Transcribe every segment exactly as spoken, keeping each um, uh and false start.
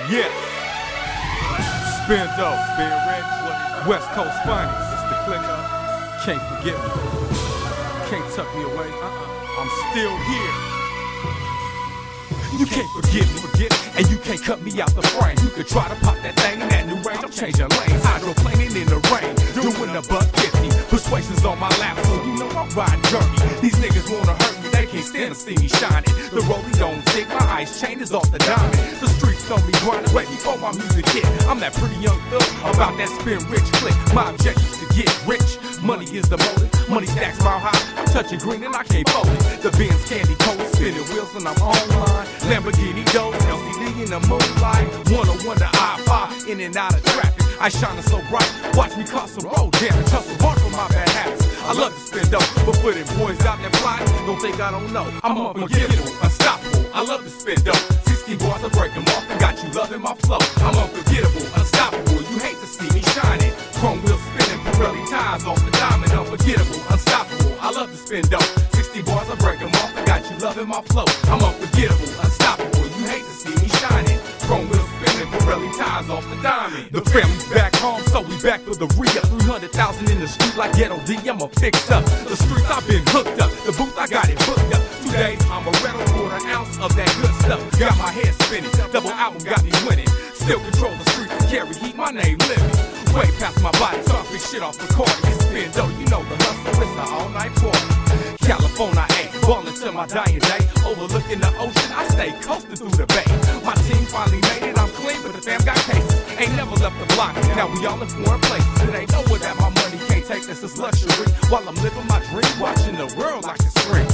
Yeah. Spin dope, spin rich, West Coast finest. It's the clicker. Can't forget me. Can't tuck me away. Uh-uh. I'm still here. You can't forget me, forget me, and you can't cut me out the frame. You could try to pop that thing in that new range. I'm changing lanes, hydroplaning in the rain, doing a buck fifty. Persuasion's on my lap, so you know I'm riding dirty. These niggas wanna hurt me, they can't stand to see me shining. The rollie don't tick, my ice chain is off the diamond. The streets know me grinding way before my music hit. I'm that pretty young thug about that spin rich click. My objective's to get rich. Money is the motive, money stacks mile high. I'm touching green and I can't fold it. The Benz candy coat, spinning wheels and I'm online. Lamborghini doors, L C D in the moonlight. one oh one to I five, in and out of traffic. I shining so bright, watch me cause some road damage. Hustle hard for my bad habits. I love to spin dope, but for them boys out there flying, don't think I don't know. I'm unforgettable, unstoppable. I love to spin dope. sixty bars, I break them off and got you loving my flow. I'm unforgettable, unstoppable. You hate to see me shining. Chrome wheels spinning, Pirelli tires off the diamond. Unforgettable, unstoppable. I love to spin dope. sixty bars, I break them off and got you loving my flow. I'm unforgettable, unstoppable. You hate to see me shining. Chrome wheels spinning, Pirelli tires off the diamond. The family's back home, so we back for the re-up. three hundred thousand in the street like Ghetto D, I'm a fix up. The streets I've been hooked up, the booth I got it booked up. Two days, I'm a rental for an ounce of that good stuff. Got my head spinning, double album got me winning. Still control the streets and carry heat, my name living. Way past my body, talk big shit off the court. It's spin dough, you know the hustle, it's an all-night party. California, ayy, ballin' till my dying day. Overlooking the ocean, I stay coasting through the bay. My team finally made it, I'm clean, but the fam got cases. Ain't never left the block, now we all in foreign places. It ain't nowhere that my money can't take, this is luxury. While I'm living my dream, watching the world like a screen.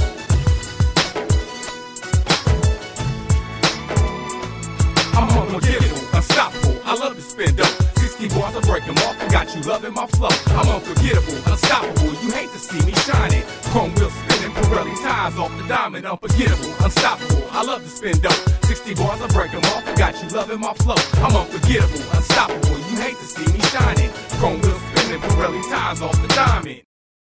I'm unforgettable, unstoppable, I love to spin dope. sixty bars, I break them off and got you loving my flow. I'm unforgettable, unstoppable, you hate to see me shining. Chrome wheels spinning, Pirelli tires off the diamond. Unforgettable, unstoppable, I love to spin dope. sixty bars, I break them off and got you loving my flow. I'm unforgettable, unstoppable, you hate to see me shining. Chrome wheels spinning, Pirelli tires off the diamond.